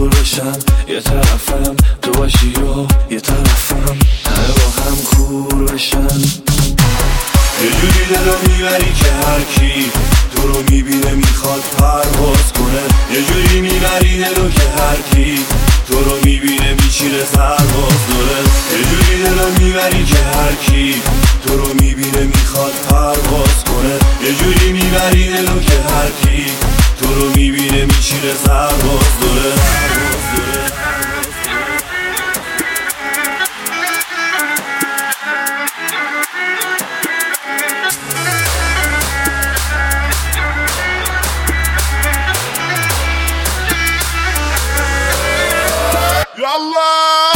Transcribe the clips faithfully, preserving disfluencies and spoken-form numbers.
کور بشن، یه طرفم تو باشی و یه طرفم همه با هم کور بشن. یه جوری دلو میبری که هر کی تو رو میبینه میخواد پرواز کنه. یه جوری میبری دلو که هر کی تو رو میبینه میچینه سرباز داره. یه جوری دلو میبری که هر کی تو رو میبینه میخواد پرواز کنه. یه جوری میبری دلو که هر کی تو رو میبینه میچینه سرباز داره. يلا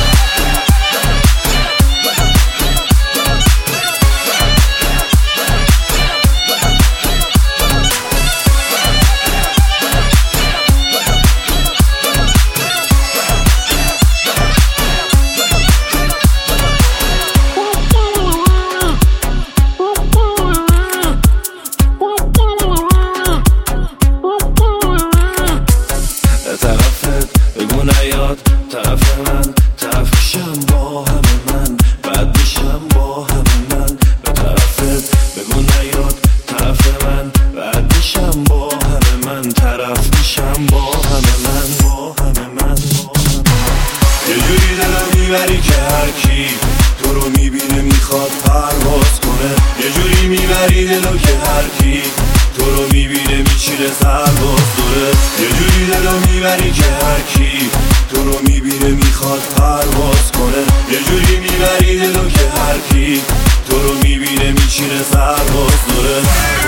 بگو نیاد طرف من، طرفشم با همه من، بعد میشم با همه من. به طرفت بگو نیاد طرف من، بعد میشم با همه من، طرف میشم با همه من، با همه من. یه جوری دلو میبری که هر کی تو رو میبینه میخواد پرواز کنه. یه جوری میبری دلو که هر کی تو رو میبینه میچینه سرباز داره. یه جوری دلو میبری که هر کی تو رو میبینه میخواد پرواز کنه. یه جوری میبری دلو که هر کی تو رو میبینه میچینه سرباز داره.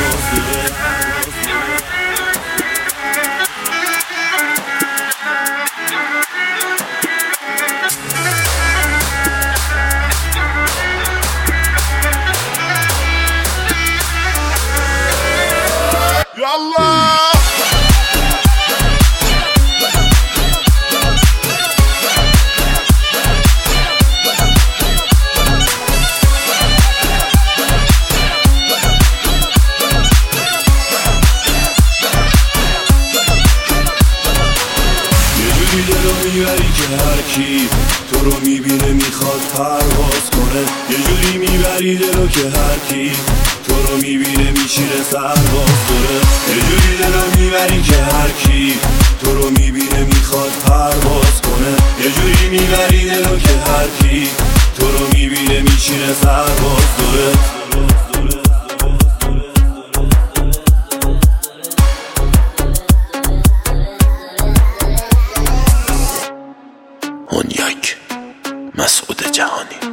يلا میبری که هر کی تو رو میبینه میخواد پرواز کنه. یه جوری میبری دلو که هر کی تو رو میبینه میچینه سرباز داره. یه جوری دلو میبری که هر کی تو رو میبینه میخواد پرواز کنه. یه جوری میبری دلو که هر کی تو رو میبینه میچینه سرباز داره. اون یک مسعود جهانی.